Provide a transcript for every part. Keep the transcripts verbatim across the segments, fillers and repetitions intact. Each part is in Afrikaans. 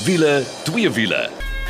Wiele, twee wiele.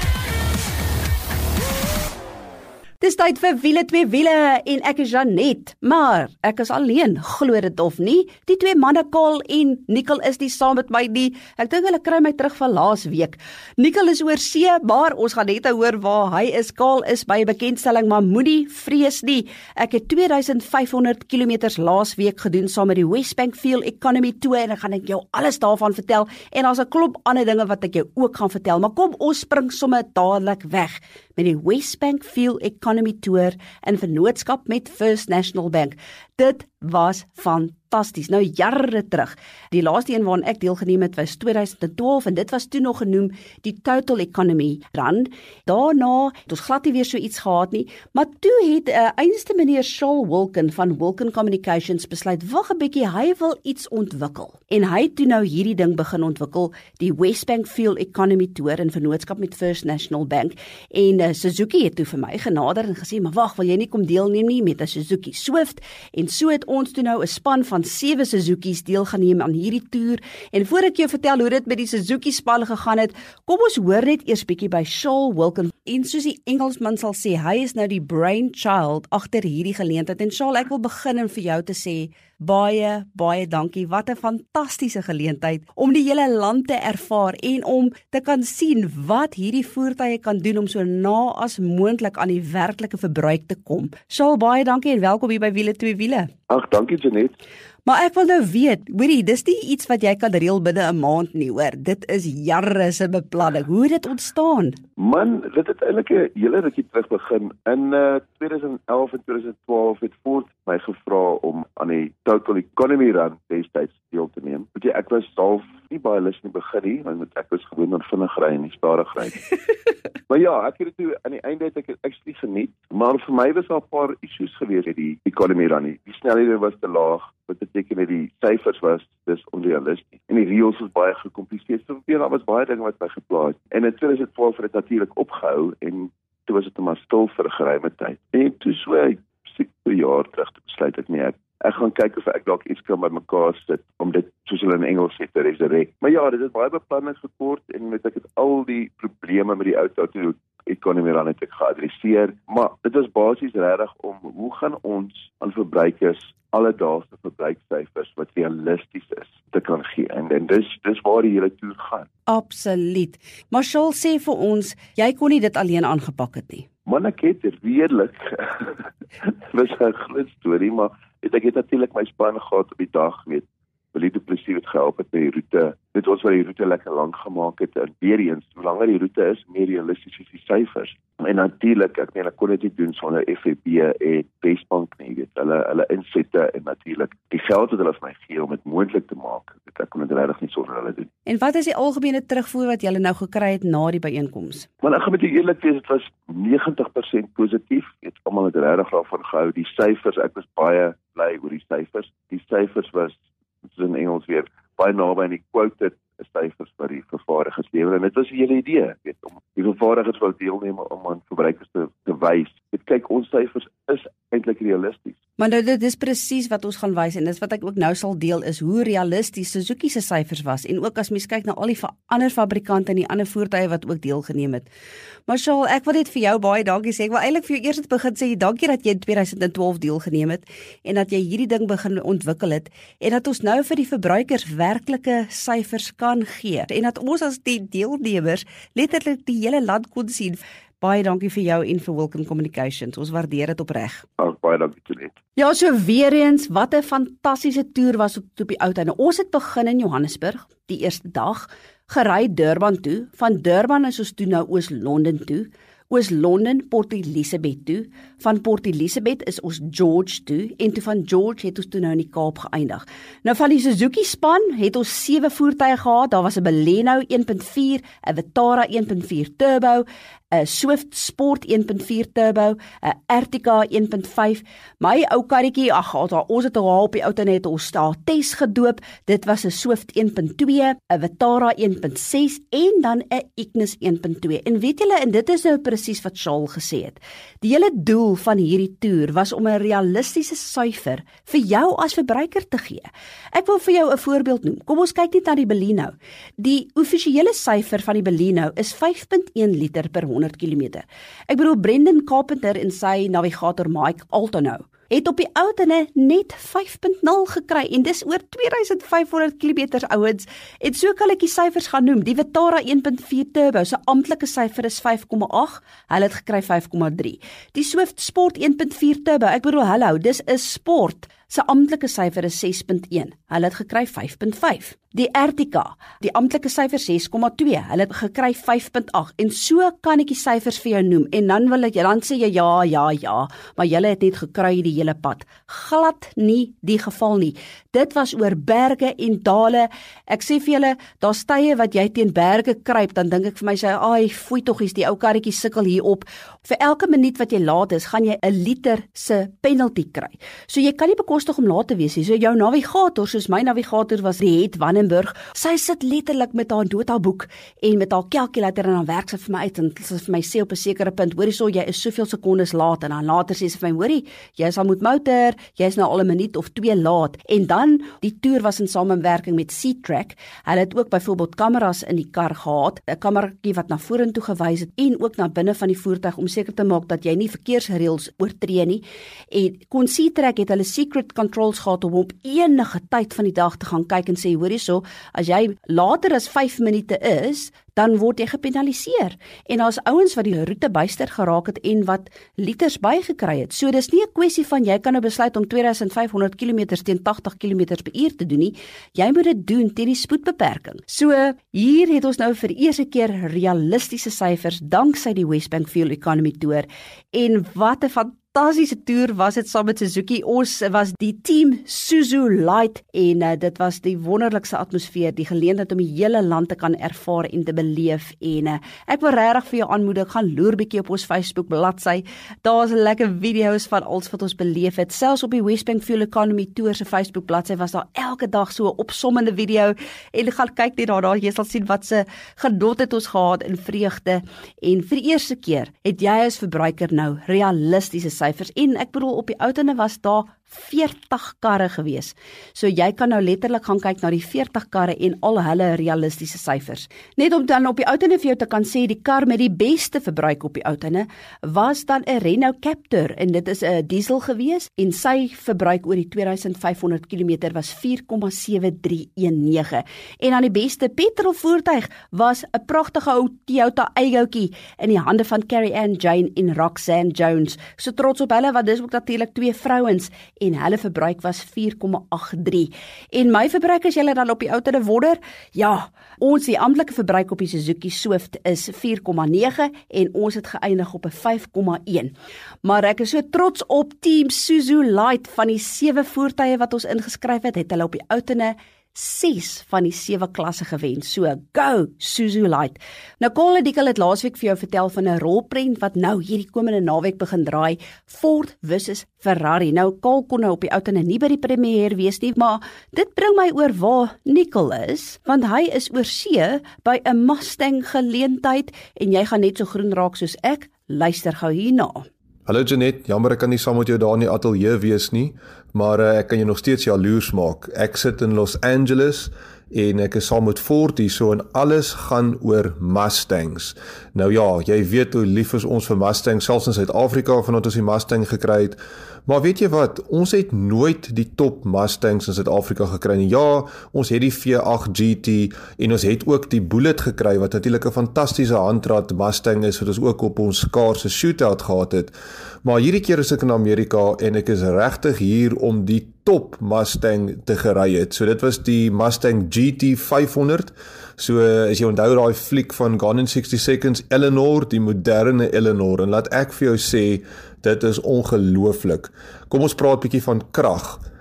Dis tyd vir wiele twee wiele en ek is Janet, maar ek is alleen, glo dit of nie. Die twee manne Karl en Nicole is nie saam met my nie. Ek dink hulle kry my terug van laas week. Nicole is oor see, maar ons gaan net hoor waar hy is. Karl is by 'n bekendstelling, maar moenie vrees nie. Ek het twee duisend vyf honderd kilometers laas week gedoen saam met die Westbank Fuel Economy Tour en ek gaan ek jou alles daarvan vertel en daar's 'n klomp ander dinge wat ek jou ook gaan vertel. Maar kom ons spring sommer dadelik weg met die Westbank Fuel Economy Tour in vennootskap met First National Bank. Dit was fantasties. Nou jare terug. Die laaste een waaraan ek deelgeneem het was twee duisend twaalf en dit was toe nog genoem die Total Economy Run. Daarna het ons glad nie weer so iets gehad nie, maar toe het uh, einste meneer Shaul Wilken van Wilken Communications besluit, wag 'n bietjie, hy wil iets ontwikkel. En hy het toe nou hierdie ding begin ontwikkel, die Westbank Fuel Economy Tour in vennootskap met First National Bank. En uh, Suzuki het toe vir my genader en gesê, maar wag, wil jy nie kom deelneem nie met 'n Suzuki Swift? En so het ons toe nou 'n span van sewe Suzuki's deelgeneem aan hierdie toer. En voor ek jou vertel hoe dit met die Suzuki span gegaan het, kom ons hoor net eers bietjie by Shaul Wilken. En soos die Engelsman sal sê, hy is nou die brainchild agter hierdie geleentheid. En Shaul, ek wil begin en vir jou te sê, baie, baie dankie. Wat 'n fantastiese geleentheid om die hele land te ervaar en om te kan sien wat hierdie voertuie kan doen om so na as moontlik aan die werklike verbruik te kom. Shaul, baie dankie en welkom hier by Wiele twee wiele. Ag, dankie Janet. Maar ek wil nou weet, hoorie, dis nie iets wat jy kan reël binne 'n maand nie, hoor. Dit is jare se beplanning. Hoe het dit ontstaan? Man, dit het eintlik 'n hele rukkie terug begin. In uh, twee duisend elf en twee duisend twaalf het Ford my gevra om aan die Total Economy Run destyds deel te neem. Weet jy, ek was self nie baie lus in die begin nie, want ek was gewoon aan vinnig ry en nie stadig ry. Maar ja, ek het dit toe aan die einde het ek dit actually geniet, maar vir my was daar 'n paar issues gewees met die Economy Run nie. Die snelhede was te laag, wat beteken dat die syfers was dis onrealisties. En die reëls was baie gecompliseerd. So weer daar was baie dinge wat my gepla het. En in twee duisend twaalf het dit natuurlik opgehou en toe was dit maar stil vir 'n geruime tyd. En toe so ek seker jaar terug te besluit ek nie ek Ek gaan kyk of ek dalk iets kan by mekaar sit om dit, soos hulle in Engels sê, te resurrect. Maar ja, dit is baie beplanning gekort en met ek het al die probleme met die auto toe Economy Run het ek geadresseer. Maar dit was basies regtig om hoe gaan ons aan verbruikers alledaagse verbruiksyfers wat realisties is te kan gee. En, en dis dis waar die hele toer gaan. Absoluut. Maar Shaul, sê vir ons, jy kon nie dit alleen aangepak het nie. Man, ek het redelik. Dit was 'n groot storie, maar het, ek het natuurlik my span gehad op die dag, weet, Willie Du Plessis het gehelp met die roete. Dit ons wat die roete lekker lank gemaak het en weer eens, hoe langer die roete is, meer realisties is die syfers. En natuurlik, ek meen ek kon dit nie doen sonder F N B en Westbank nie, weet, hulle hulle insette en natuurlik die geld wat hulle vir my gee om dit moontlik te maak. Ek kon dit regtig nie sonder hulle doen. En wat is die algemene terugvoer wat julle nou gekry het na die byeenkoms? Maar ek gaan met jou eerlik wees, dit was negentig persent positief. Dit almal het regtig daarvan gehou. Die syfers, ek was baie bly oor die syfers. Die syfers was in Engels weer baie naby aan die quoted syfers wat die vervaardigers lewer. En dit was 'n hele idee, weet, om die vervaardigers wil deelneem om aan verbruikers te, te wys. Dit kyk, ons syfers is eintlik realisties. Maar nou, dit is presies wat ons gaan wys en dis wat ek ook nou sal deel is hoe realisties Suzuki se syfers was en ook as mens kyk na al die ander fabrikante en die ander voertuie wat ook deelgeneem het. Maar Shaul, ek wil net vir jou baie dankie sê. Ek wil eintlik vir jou eers begin sê dankie dat jy in twee duisend twaalf deelgeneem het en dat jy hierdie ding begin ontwikkel het en dat ons nou vir die verbruikers werklike syfers kan gee en dat ons as die deelnemers letterlik die hele land kon sien. Baie dankie vir jou en vir Wilken Communications. Ons waardeer dit opreg. Ag, baie dankie Janet. Ja, so weer eens, wat 'n fantastiese toer was op, op die ou tyd. Nou, ons het begin in Johannesburg, die eerste dag, gery Durban toe. Van Durban is ons toe nou Oos-London toe. Oos-London, Port Elizabeth toe. Van Port Elizabeth is ons George toe. En toe van George het ons toe nou in die Kaap geëindig. Nou van die Suzuki span het ons sewe voertuie gehad. Daar was 'n Baleno een punt vier, 'n Vitara een punt vier Turbo, 'n Swift Sport een punt vier turbo, 'n Ertiga een punt vyf. My ou karretjie, ag, ons het al op die ou net ons daar Test gedoop. Dit was 'n Swift een punt twee, 'n Vitara een punt ses en dan 'n Ignis een punt twee. En weet julle, en dit is nou presies wat Charles gesê het. Die hele doel van hierdie toer was om 'n realistiese syfer vir jou as verbruiker te gee. Ek wil vir jou 'n voorbeeld noem. Kom ons kyk net na die Baleno. Die offisiële syfer van die Baleno is vyf punt een liter per honderd kilometer. Ek bedoel, Brendan Carpenter en sy navigator Mike Altonou het op die oudene net vyf punt nul gekry en dis oor twee duisend vyf honderd kilometer ouens. En so kan ek die syfers gaan noem. Die Vitara een punt vier turbo, sy amptelike syfer is vyf komma agt, hulle het gekry vyf komma drie. Die Swift Sport een punt vier turbo, ek bedoel, hallo, dis 'n sport. Sy amptelike syfer is ses punt een, hulle het gekry vyf punt vyf. Die Ertiga, die amptelike syfer ses komma twee, hulle het gekry vyf punt agt. En so kan ek die syfers vir jou noem. En dan wil ek, dan sê jy ja, ja, ja, maar julle het net gekry die hele pad. Glad nie die geval nie. Dit was oor berge en dale. Ek sê vir julle, daar's tye wat jy teen berge kruip, dan dink ek vir my sê, ai, foei tog, is die ou karretjie sukkel hier op. Vir elke minuut wat jy laat is, gaan jy 'n liter se penalty kry. So jy kan nie bekostig om laat te wees nie. So jou navigator, soos my navigator was, die het Wannenburg, sy sit letterlik met haar notaboek en met haar calculator en dan werk sy vir my uit en sy vir my sê op 'n sekere punt, hoorie so, jy is soveel sekondes laat en dan later sê sy vir my, hoorie, jy is al met motor, jy is nou al 'n minuut of twee laat. En dan, die toer was in samewerking met Seatrack. Hulle het ook byvoorbeeld kameras in die kar gehad, 'n kameratjie wat na vorentoe gewys het en ook na binne van die voertuig om seker te maak dat jy nie verkeersreëls oortree nie. En kon Seatrack het hulle secret controls gehad om op enige tyd van die dag te gaan kyk en sê, hoorie so, as jy later as vyf minute is, dan word jy gepenaliseer. En daar's ouens wat die roete byster geraak het en wat liters bygekry het. So dis nie 'n kwessie van jy kan nou besluit om twee duisend vyf honderd kilometer teen tagtig kilometer per uur te doen nie. Jy moet dit doen teen die spoedbeperking. So hier het ons nou vir die eerste keer realistiese syfers danksy die Westbank Fuel Economy Tour. En wat 'n fantastiese toer was dit saam met Suzuki. Ons was die team Suzu Light en uh, dit was die wonderlikste atmosfeer, die geleentheid om die hele land te kan ervaar en te beleef. En uh, ek wil regtig vir jou aanmoedig, gaan loer bietjie op ons Facebook bladsy. Daar's lekker video's van alles wat ons beleef het. Selfs op die Westbank Fuel Economy Tour se Facebook bladsy was daar elke dag so 'n opsommende video en gaan kyk net daarna, jy sal sien wat se genot het ons gehad in vreugde. En vir die eerste keer het jy as verbruiker nou realistiese syfers. En ek bedoel, op die oudene was daar veertig karre gewees. So jy kan nou letterlik gaan kyk na die veertig karre en al hulle realistiese syfers. Net om dan op die oudene vir jou te kan sê, die kar met die beste verbruik op die oudene was dan 'n Renault Captur en dit is 'n diesel gewees en sy verbruik oor die twee duisend vyf honderd kilometer was vier komma sewe drie een nege. En dan die beste petrolvoertuig was 'n pragtige ou Toyota Aygootjie in die hande van Carrie Ann Jane en Roxanne Jones. So trots op hulle, want dis ook natuurlik twee vrouens en hulle verbruik was vier komma agt drie. En my verbruik, as julle dan op die ouderde wonder, ja, ons die amptelike verbruik op die Suzuki Swift is vier komma nege en ons het geëindig op 'n vyf komma een. Maar ek is so trots op Team Suzu Light. Van die sewe voertuie wat ons ingeskryf het, het hulle op die ouderde ses van die sewe klasse gewen. So, go Suzu Light. Nou, Cole Dickel het laasweek vir jou vertel van 'n rolprent wat nou hierdie komende naweek begin draai, Ford versus Ferrari. Nou, Cole kon nou op die oudene nie by die premier wees nie, maar dit bring my oor waar Nicol is, want hy is oor see by 'n Mustang geleentheid en jy gaan net so groen raak soos ek. Luister gou hierna. Hallo Janet, jammer ek kan nie saam met jou daar in die ateljee wees nie, maar uh, ek kan jou nog steeds jaloers maak. Ek sit in Los Angeles en ek is saam met Ford hier so en alles gaan oor Mustangs. Nou ja, jy weet hoe lief is ons vir Mustangs, selfs in Suid-Afrika vandat ons die Mustang gekry het. Maar weet jy wat, ons het nooit die top Mustangs in Suid-Afrika gekry nie. Ja, ons het die V agt G T en ons het ook die Bullet gekry, wat natuurlik 'n fantastiese handrat Mustang is, wat ons ook op ons skaarse shootout gehad het. Maar hierdie keer is ek in Amerika en ek is regtig hier om die top Mustang te gery het. So dit was die Mustang G T vyfhonderd. So as jy onthou daai fliek van Gone in sixty seconds, Eleanor, die moderne Eleanor, en laat ek vir jou sê, dit is ongelooflik. Kom ons praat bietjie van krag.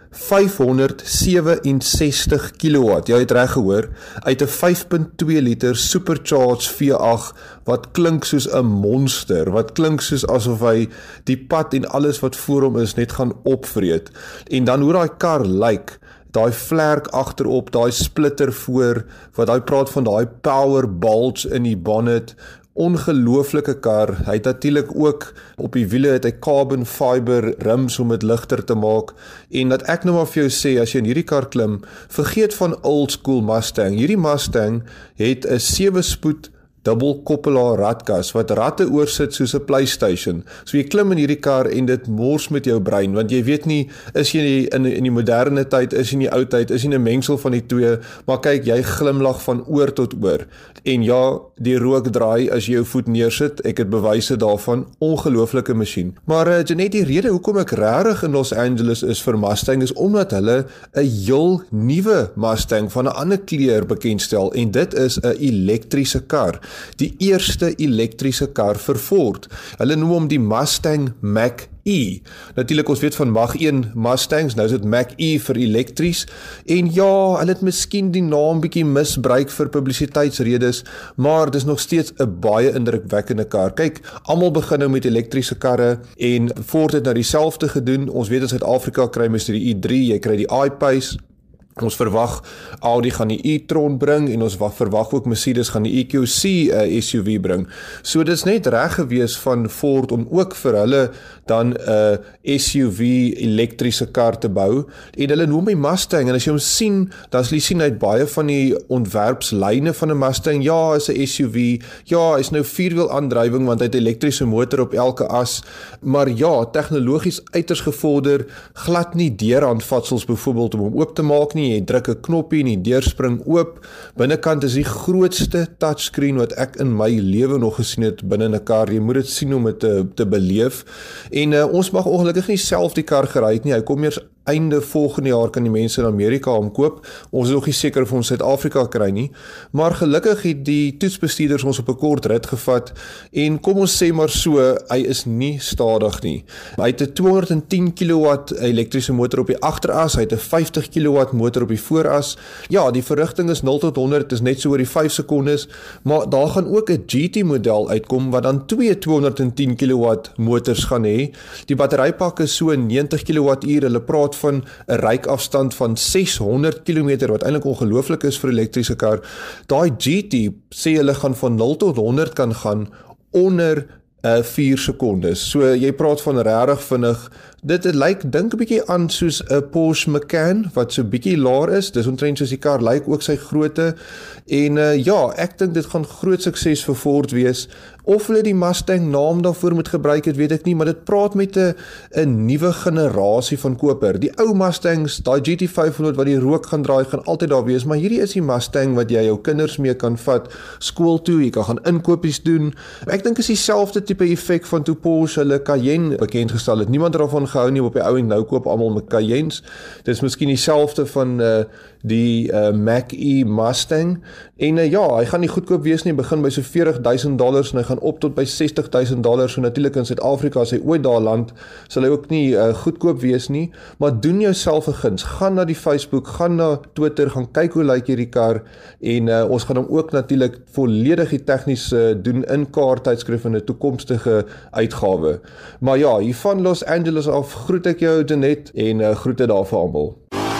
vyfhonderdseweensestig kilowatt, jy het reg gehoor, uit 'n vyf punt twee liter supercharged V agt wat klink soos 'n monster, wat klink soos asof hy die pad en alles wat voor hom is net gaan opvreet. En dan hoe daai kar lyk, daai vlerk agterop, daai splitter voor, wat hy praat van daai power bulge in die bonnet, ongelooflike kar. Hy het natuurlik ook op die wiele het hy carbon fiber rims om dit ligter te maak. En dat ek nou maar vir jou sê, as jy in hierdie kar klim, vergeet van old school Mustang. Hierdie Mustang het 'n sewe spoed dubbelkoppelaar ratkas, wat ratte oorsit soos 'n PlayStation. So jy klim in hierdie kar en dit mors met jou brein, want jy weet nie, is jy in, in die moderne tyd, is jy in die ou tyd, is jy 'n mengsel van die twee, maar kyk, jy glimlag van oor tot oor. En ja, die rook draai as jy jou voet neersit, ek het bewyse daarvan, ongelooflike masjien. Maar uh, Janet, die rede hoekom ek regtig in Los Angeles is vir Mustang, is omdat hulle 'n heel nuwe Mustang van 'n ander kleur bekendstel, en dit is 'n elektriese kar. Die eerste elektriese kar vir Ford. Hulle noem hom die Mustang Mach-E. Natuurlik, ons weet van Mach een Mustangs, nou is dit Mach-E vir elektries, en ja, hulle het miskien die naam bietjie misbruik vir publisiteitsredes, maar dis nog steeds 'n baie indrukwekkende kar. Kyk, almal begin nou met elektriese karre, en Ford het nou dieselfde gedoen. Ons weet in Suid-Afrika kry mens die i drie, jy kry die I-Pace. Ons verwag Audi gaan die e-tron bring, en ons verwag ook Mercedes gaan die E Q C uh, S U V bring. So dit is net reg gewees van Ford om ook vir hulle dan 'n uh, S U V elektriese kar te bou, en hulle noem die Mustang, en as jy hom sien, dan sal jy sien uit baie van die ontwerpslyne van 'n Mustang, ja, is 'n S U V, ja, is nou vierwiel aandrywing, want hy het 'n elektriese motor op elke as, maar ja, tegnologies uiters gevorder, glad nie deurhandvatsels byvoorbeeld om hom oop te maak nie, jy druk 'n knoppie en die deur spring oop. Binnekant is die grootste touchscreen wat ek in my lewe nog gesien het binne 'n kar. Jy moet dit sien om dit te, te beleef. En uh, ons mag ongelukkig nie self die kar gery het nie. Hy kom eers einde volgende jaar kan die mense in Amerika hom koop. Ons is nog nie seker of ons Suid-Afrika kry nie. Maar gelukkig het die toetsbestuurders ons op 'n kort rit gevat, en kom ons sê maar so, hy is nie stadig nie. Hy het 'n tweehonderdtien kilowatt elektriese motor op die agteras, hy het 'n vyftig kilowatt motor op die vooras. Ja, die verrigting is nul tot honderd, is net so oor die vyf sekondes, maar daar gaan ook 'n G T model uitkom wat dan twee tweehonderdtien kilowatt motors gaan hê. Die batterypak is so negentig kilowattuur. Hulle praat van 'n ryafstand van seshonderd kilometer, wat eintlik ongelooflik is vir 'n elektriese kar. Daai G T sê hulle gaan van nul tot honderd kan gaan onder uh, vier sekondes. So jy praat van regtig vinnig. Dit het lyk dink 'n bietjie aan soos 'n Porsche Macan wat so bietjie laer is. Dis omtrent soos die kar lyk, ook sy grootte. En uh, ja, ek dink dit gaan groot sukses vir Ford wees. Of hulle die Mustang naam daarvoor moet gebruik het, weet ek nie, maar dit praat met 'n 'n nuwe generasie van koper. Die ou Mustangs, daai G T vyfhonderd wat die rook gaan draai, gaan altyd daar wees, maar hierdie is die Mustang wat jy jou kinders mee kan vat skool toe, jy kan gaan inkopies doen. Ek dink is dieselfde tipe effek van toe Porsche hulle Cayenne bekend gestel het. Niemand daarvan gehou nie, op die ou en nou koop almal met Cayennes. Dit is miskien dieselfde van uh, die uh, Mach-E Mustang. En uh, ja, hy gaan nie goedkoop wees nie, begin by so veertig duisend dollars en hy gaan op tot by sestig duisend dollars. So natuurlik in Suid-Afrika, as hy ooit daar land, sal hy ook nie uh, goedkoop wees nie. Maar doen jouself 'n guns, gaan na die Facebook, gaan na Twitter, gaan kyk hoe lyk hierdie kar, en uh, ons gaan hom ook natuurlik volledig die tegnies uh, doen in Car Tydskrif in 'n toekomstige uitgawe. Maar ja, hier van Los Angeles af groet ek jou, Janet, en uh, groete daar vir almal.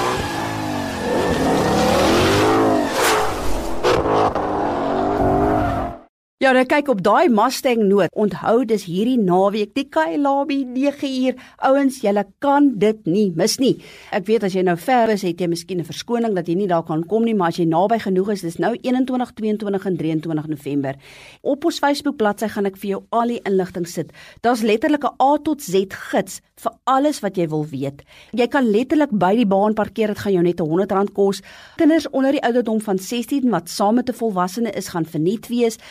Ja, nou kyk, op daai Mustang noot, onthou dis hierdie naweek, die Kyalami nege uur, ouens, julle kan dit nie mis nie. Ek weet as jy nou ver is, het jy miskien 'n verskoning dat jy nie daar kan kom nie, maar as jy naby genoeg is, dis nou eenentwintig, tweeëntwintig en drieëntwintig November. Op ons Facebook bladsy gaan ek vir jou al die inligting sit. Daar's letterlik 'n A tot Z gids vir alles wat jy wil weet. Jy kan letterlik by die baan parkeer, dit gaan jou net honderd rand kos. Kinders onder die ouderdom van sestien wat saam met 'n volwassene is, gaan verniet wees. As jy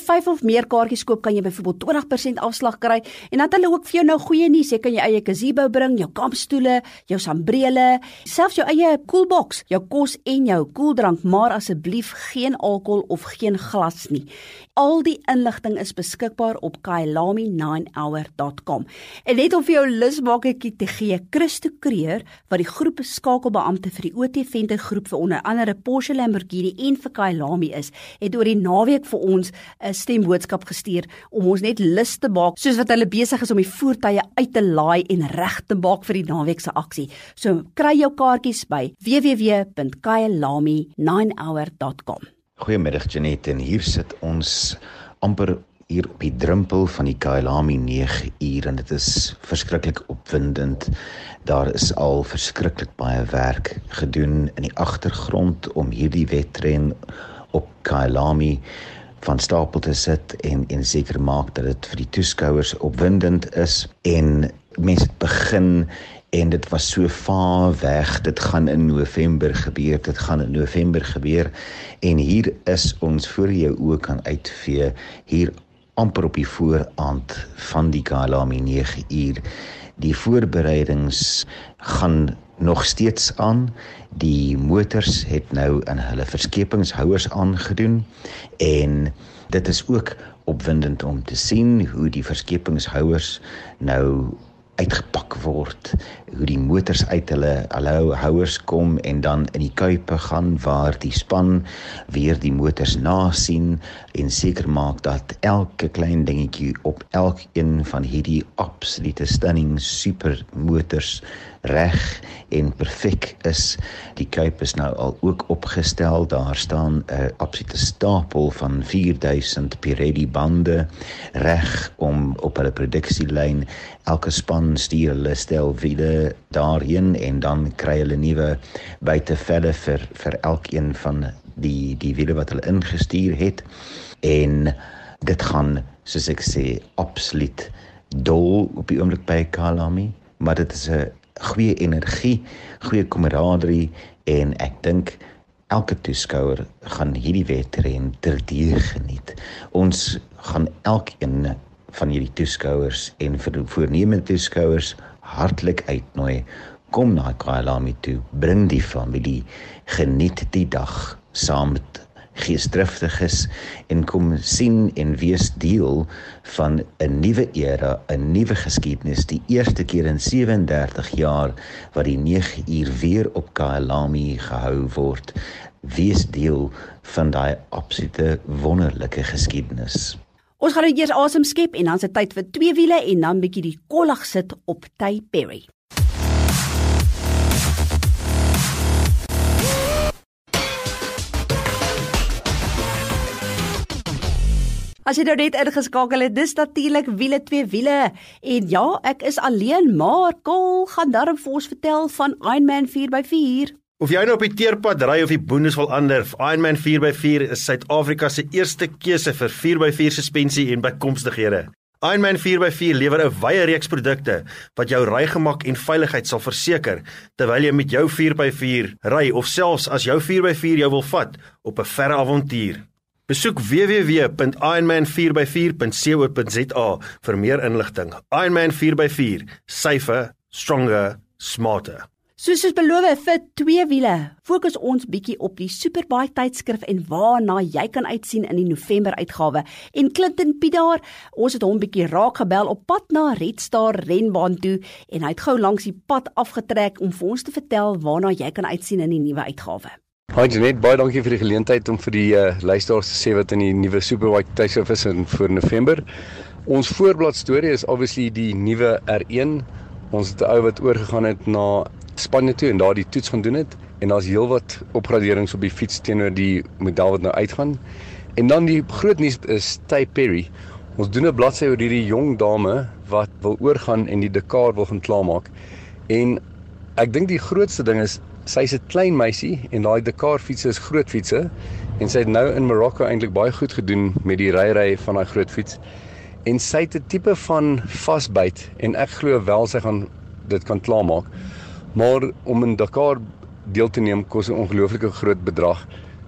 vyf of meer kaartjies koop, kan jy byvoorbeeld twintig persent afslag kry, en dan het hulle ook vir jou nou goeie nuus, jy kan jou eie gazebo bring, jou kampstoele, jou sambrele, selfs jou eie koelbox, jou kos en jou koeldrank, maar asseblief geen alkohol of geen glas nie. Al die inligting is beskikbaar op kailami nine hour dot com. En net om vir jou lusmakertjie te gee, Christo Kreer, wat die groep skakelbeampte vir die O T Venter groep vir onder andere Porsche, Lamborghini en vir Kailami is, het oor die naweek vir ons 'n stemboodskap gestuur om ons net lus te maak, soos wat hulle besig is om die voertuie uit te laai en reg te maak vir die naweek se aksie. So kry jou kaartjies by w w w punt kailami nine hour dot com. Goeiemiddag Janet, en hier sit ons amper hier op die drempel van die Kailami nege uur en dit is verskriklik opwindend. Daar is al verskriklik baie werk gedoen in die agtergrond om hierdie wedren op Kailami van stapel te sit en en seker maak dat dit vir die toeskouers opwindend is, en mense het begin en dit was so vaar weg, dit gaan in November gebeur, dit gaan in November gebeur, en hier is ons voor jou oë kan uitvee, hier amper op die vooraand van die Kailami nege uur. Die voorbereidings gaan nog steeds aan, die motors het nou in hulle verskepingshouers aangedoen, en dit is ook opwindend om te sien hoe die verskepingshouers nou uitgepak word, hoe die motors uit hulle, hulle houers kom en dan in die kuipe gaan waar die span weer die motors nasien en seker maak dat elke klein dingetjie op elkeen van hierdie absolute stunning super motors reg en perfek is. Die kuip is nou al ook opgestel, daar staan 'n absolute stapel van vier duisend Pirelli bande reg om op hulle produksielyn, elke span stuur hulle stel wiele daarheen en dan kry hulle nuwe buitevelle vir vir elkeen van die die wiele wat hulle ingestuur het, en dit gaan, soos ek sê, absoluut dol op die oomblik by Kailami, maar dit is 'n goeie energie, goeie kameraderie, en ek dink elke toeskouer gaan hierdie wedren terdee geniet. Ons gaan elkeen van hierdie toeskouers en vir voornemende toeskouers hartlik uitnooi, kom na Kailami toe, bring die familie, geniet die dag saam met geesdriftiges en kom sien en wees deel van 'n nuwe era, 'n nuwe geskiedenis, die eerste keer in sewendertig jaar wat die nege uur weer op Kailami gehou word. Wees deel van daai absolute wonderlike geskiedenis. Ons gaan nou eers asem skep en dan se tyd vir twee wiele en dan bietjie die kollig sit op Ty Perry. As jy nou net ingeskakel het, dis natuurlik wiele twee wiele. En ja, ek is alleen, maar Kol gaan darm vir ons vertel van Ironman vier by vier. Of jy nou op die teerpad ry of die boondes wil ander, Ironman vier by vier is Suid-Afrika se eerste keuse vir vier by vier suspensie en bykomstighede. Ironman vier by vier lewer 'n wye reeks produkte wat jou rygemak en veiligheid sal verseker terwyl jy met jou vier by vier ry of selfs as jou vier by vier jou wil vat op 'n verre avontuur. Besoek w w w punt ironman vier by vier punt co punt za vir meer inligting. Ironman vier by vier, safer, stronger, smarter. Soos soos beloof vir twee wiele, fokus ons bietjie op die Superbike tydskrif en waarna jy kan uitsien in die November uitgawe. En Clinton Piedaar, ons het hom bietjie raak gebel op pad na Red Star renbaan toe en hy het gou langs die pad afgetrek om vir ons te vertel waarna jy kan uitsien in die nuwe uitgawe. Hi Janet, baie dankie vir die geleentheid om vir die uh, luisteraars te sê wat in die nuwe Superbike tydskrif is in vir November. Ons voorblad storie is obviously die nuwe R een. Ons het 'n ou wat oorgegaan het na Spanje toe en daar die toets gaan doen het. En daar's heelwat opgraderings op die fiets teenoor die model wat nou uitgaan. En dan die groot nuus is Ty Perry. Ons doen 'n bladsy oor hierdie jong dame wat wil oorgaan en die Dakar wil gaan klaarmaak. En ek dink die grootste ding is sy's 'n klein meisie en daai Dakar fietsse is groot fietsse en sy het nou in Marokko eintlik baie goed gedoen met die ry-ry van daai groot fiets. En sy het 'n tipe van vasbyt en ek glo wel sy gaan dit kan klaarmaak. Maar om in Dakar deel te neem kos 'n ongelooflike groot bedrag.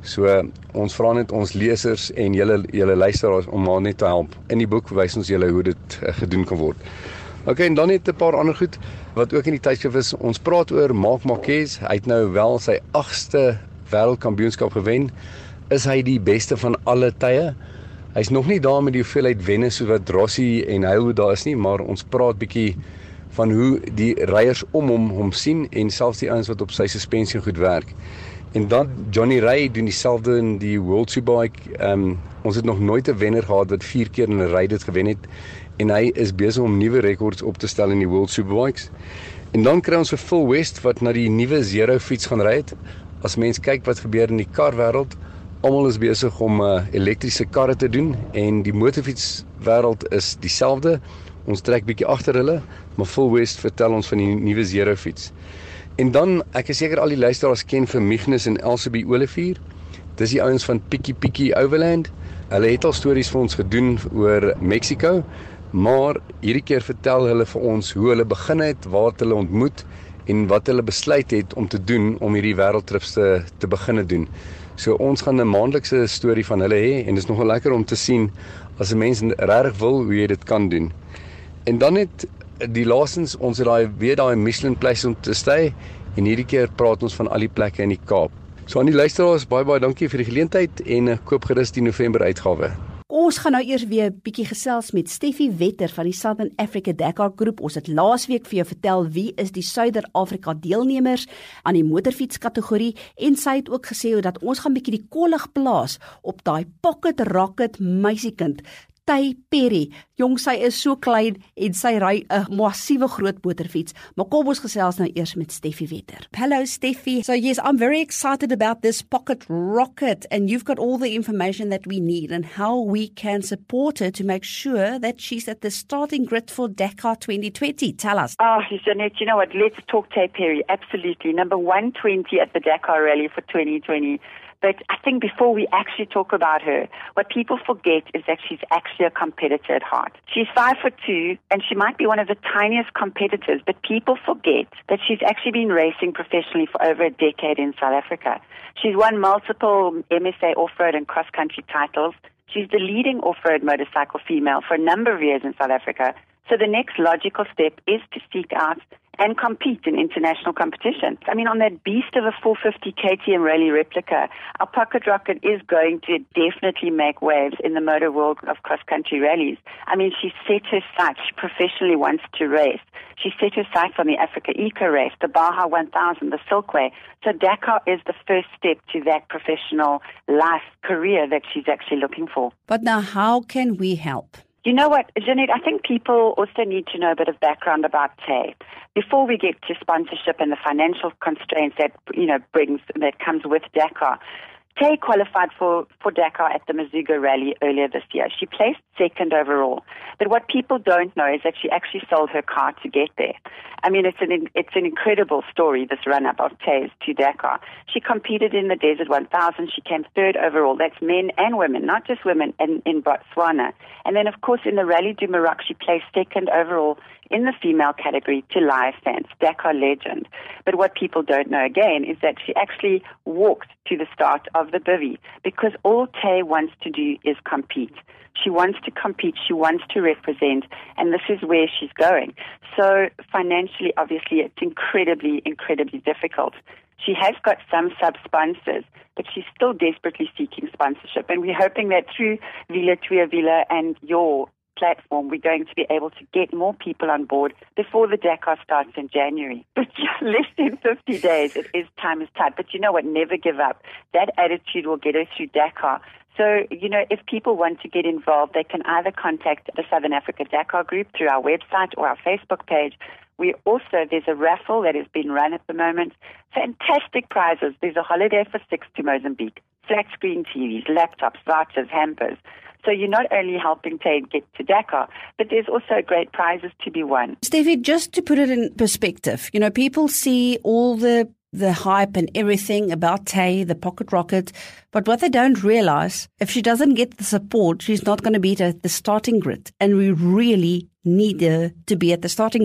So uh, ons vra net ons lesers en julle julle luisteraars om maar net te help. In die boek wys ons julle hoe dit uh, gedoen kan word. OK, en dan net 'n paar ander goed wat ook in die tydskrif is. Ons praat oor Marc Marquez. Hy het nou wel sy agste wêreldkampioenskap gewen. Is hy die beste van alle tye? Hy's nog nie daar met die hoeveelheid wenne so wat Rossi en Hailwood daar is nie, maar ons praat bietjie van hoe die ryers om hom hom sien en selfs die ouens wat op sy suspensie goed werk. En dan Johnny Ray doen dieselfde in die World Superbike. Um, ons het nog nooit 'n wenner gehad wat vier keer in 'n ry dit gewen het en hy is besig om nuwe rekords op te stel in die World Superbikes. En dan kry ons vir Phil West wat na die nuwe Zero fiets gaan ry het. As mens kyk wat gebeur in die karwêreld, almal is besig om uh, elektriese karre te doen en die motorfietswêreld is dieselfde. Ons trek bietjie agter hulle, maar Phil West vertel ons van die nuwe Zero fiets. En dan, ek is seker al die luisteraars ken vir Mignus en Elsabie Olivier. Dis die ouens van Piki Piki Overland. Hulle het al stories vir ons gedoen oor Mexico, maar hierdie keer vertel hulle vir ons hoe hulle begin het, waar hulle ontmoet en wat hulle besluit het om te doen om hierdie wêreldtrips te, te begin doen. So ons gaan 'n maandelikse storie van hulle hê en dit is nogal lekker om te sien as 'n mens regtig wil hoe jy dit kan doen. En dan net die laastens, ons het daai weer daai Michelin place om te stay en hierdie keer praat ons van al die plekke in die Kaap. So aan die luisteraars, baie baie dankie vir die geleentheid en uh, koop gerus die November uitgawe. Ons gaan nou eers weer 'n bietjie gesels met Steffi Wetter van die Southern Africa Dakar Groep. Ons het laasweek vir jou vertel wie is die Suider-Afrika deelnemers aan die motorfietskategorie en sy het ook gesê dat ons gaan bietjie die kollig plaas op daai pocket rocket meisiekind Ty Perry. Jong, sy is so klein en sy ry 'n massiewe groot motorfiets. Maar kom ons gesels nou eers met Steffi Wetter. Hello Steffi. So yes, I'm very excited about this pocket rocket and you've got all the information that we need and how we can support her to make sure that she's at the starting grid for Dakar twenty twenty. Tell us. Oh, Jeanette, you know what? Let's talk Ty Perry. Absolutely. Number one twenty at the Dakar Rally for twenty twenty. But I think before we actually talk about her, what people forget is that she's actually a competitor at heart. She's five foot two, and she might be one of the tiniest competitors, but people forget that she's actually been racing professionally for over a decade in South Africa. She's won multiple M S A off-road and cross-country titles. She's the leading off-road motorcycle female for a number of years in South Africa. So the next logical step is to seek out and compete in international competition. I mean, on that beast of a four fifty K T M rally replica, our pocket rocket is going to definitely make waves in the motor world of cross-country rallies. I mean, she set her sights. She professionally wants to race. She set her sights on the Africa Eco Race, the Baja one thousand, the Silkway. So Dakar is the first step to that professional life career that she's actually looking for. But now, how can we help? You know what, Jeanette, I think people also need to know a bit of background about Tay. Before we get to sponsorship and the financial constraints that, you know, brings, that comes with Dakar, Tay qualified for, for Dakar at the Mizuga Rally earlier this year. She placed second overall. But what people don't know is that she actually sold her car to get there. I mean, it's an it's an incredible story, this run-up of Tay's to Dakar. She competed in the Desert one thousand. She came third overall. That's men and women, not just women, in, in Botswana. And then, of course, in the Rally du Maroc, she placed second overall in the female category to Live Fence, Dakar legend. But what people don't know, again, is that she actually walked to the start of the bivvy because all Tay wants to do is compete. She wants to compete, she wants to represent, and this is where she's going. So financially, obviously, it's incredibly, incredibly difficult. She has got some sub-sponsors, but she's still desperately seeking sponsorship. And we're hoping that through Vila Tuia Vila and your platform, we're going to be able to get more people on board before the Dakar starts in January. But less than fifty days, it is time is tight. But you know what? Never give up. That attitude will get us through Dakar. So, you know, if people want to get involved, they can either contact the Southern Africa Dakar Group through our website or our Facebook page. We also, there's a raffle that has been run at the moment. Fantastic prizes. There's a holiday for six to Mozambique, flat screen T Vs, laptops, vouchers, hampers. So you're not only helping Tay get to Dakar, but there's also great prizes to be won. Steffi, just to put it in perspective, you know, people see all the the hype and everything about Tay, the pocket rocket, but what they don't realize, if she doesn't get the support, she's not going to be at the starting grid, and we really need her to be at the starting grid.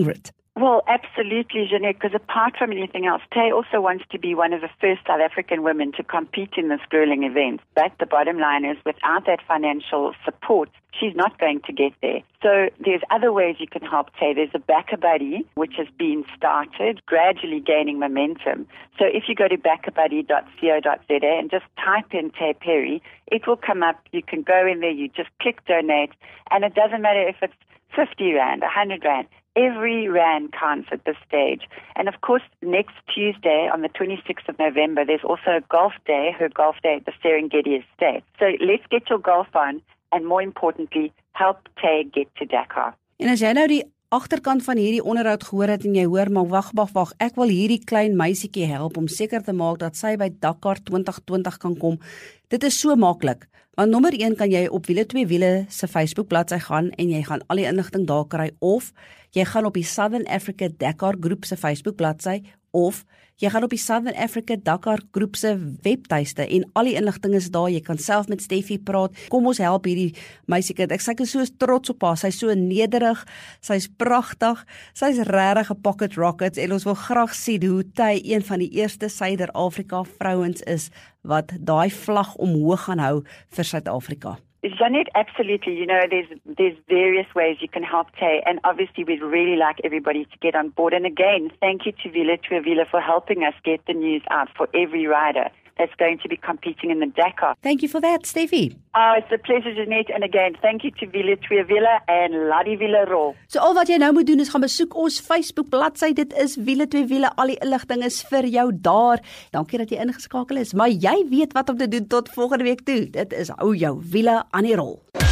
Well, absolutely, Jeanette, because apart from anything else, Tay also wants to be one of the first South African women to compete in this grueling event. But the bottom line is, without that financial support, she's not going to get there. So there's other ways you can help Tay. There's a Backer Buddy, which has been started, gradually gaining momentum. So if you go to backer buddy dot co dot za and just type in Tay Perry, it will come up. You can go in there, you just click donate, and it doesn't matter if it's fifty rand, one hundred rand. Every rand counts at this stage. And of course, next Tuesday on the twenty-sixth of November, there's also a golf day, her golf day at the Serengeti Estate. So let's get your golf on and more importantly, help Tay get to Dakar. En as jy nou die agterkant van hierdie onderhoud gehoor het en jy hoor, maar wag, wag, wag, ek wil hierdie klein meisietjie help om seker te maak dat sy by Dakar twintig twintig kan kom. Dit is so maklik. Want nommer een kan jy op Wiele twee Wiele se Facebook bladsy gaan en jy gaan al die inligting daar kry, of jy gaan op die Southern Africa Dakar groep se Facebook bladsy, of jy gaan op die Southern Africa Dakar groep se webtuiste en al die inligting is daar. Jy kan self met Steffie praat. Kom ons help hierdie meisiekind. Ek sê ek is so trots op haar. Sy's so nederig, sy's pragtig, sy's regtig 'n pocket rocket en ons wil graag sien hoe Tay een van die eerste Suider-Afrika vrouens is wat daai vlag omhoog gaan hou vir Suid-Afrika. Jeanette, absolutely. You know, there's there's various ways you can help Tay, and obviously we'd really like everybody to get on board. And again, thank you to Wiele twee Wiele for helping us get the news out for every rider that's going to be competing in the Dakar. Thank you for that, Steffie. Oh, it's a pleasure, Jeanette. And again, thank you to Wiele twee Wiele and Ladi Wiele Rol. So al wat jy nou moet doen is gaan besoek ons Facebook bladsy. Dit is Wiele twee Wiele. Al die inligting is vir jou daar. Dankie dat jy ingeskakel is. Maar jy weet wat om te doen tot volgende week toe. Dit is hou jou wiele aan die rol.